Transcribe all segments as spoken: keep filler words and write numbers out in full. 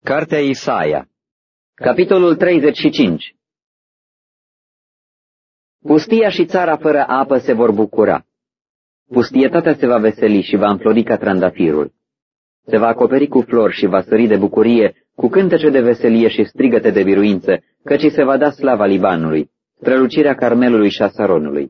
Cartea Isaia, capitolul treizeci și cinci. Pustia și țara fără apă se vor bucura. Pustietatea se va veseli și va înflori ca trandafirul. Se va acoperi cu flori și va sări de bucurie, cu cântece de veselie și strigăte de biruință, căci se va da slava Libanului, strălucirea Carmelului și a Saronului.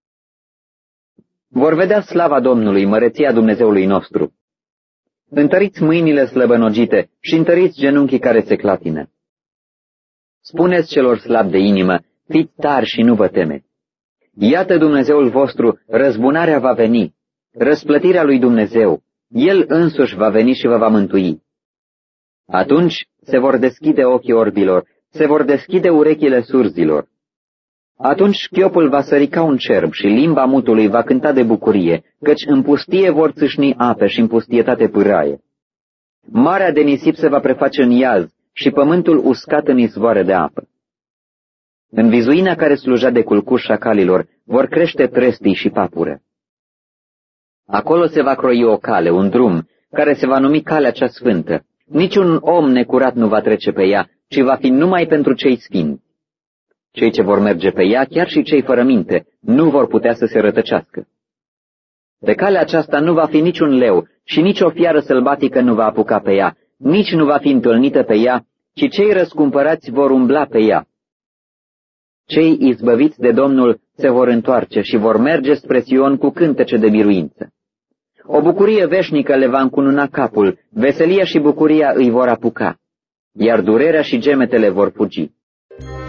Vor vedea slava Domnului, măreția Dumnezeului nostru. Întăriți mâinile slăbănogite și întăriți genunchii care se clatină. Spuneți celor slabi de inimă, fiți tari și nu vă temeți. Iată Dumnezeul vostru, răzbunarea va veni, răsplătirea lui Dumnezeu, El însuși va veni și vă va mântui. Atunci se vor deschide ochii orbilor, se vor deschide urechile surzilor. Atunci chiopul va sări ca un cerb și limba mutului va cânta de bucurie, căci în pustie vor țâșni ape și în pustietate pâraie. Marea de nisip se va preface în iaz și pământul uscat în izvoare de apă. În vizuina care sluja de culcuș șacalilor vor crește trestii și papură. Acolo se va croi o cale, un drum, care se va numi calea cea sfântă. Niciun om necurat nu va trece pe ea, ci va fi numai pentru cei sfinți. Cei ce vor merge pe ea, chiar și cei fără minte, nu vor putea să se rătăcească. Pe calea aceasta nu va fi niciun leu și nici o fiară sălbatică nu va apuca pe ea, nici nu va fi întâlnită pe ea, ci cei răscumpărați vor umbla pe ea. Cei izbăviți de Domnul se vor întoarce și vor merge spre Sion cu cântece de biruință. O bucurie veșnică le va încununa capul, veselia și bucuria îi vor apuca, iar durerea și gemetele vor fugi.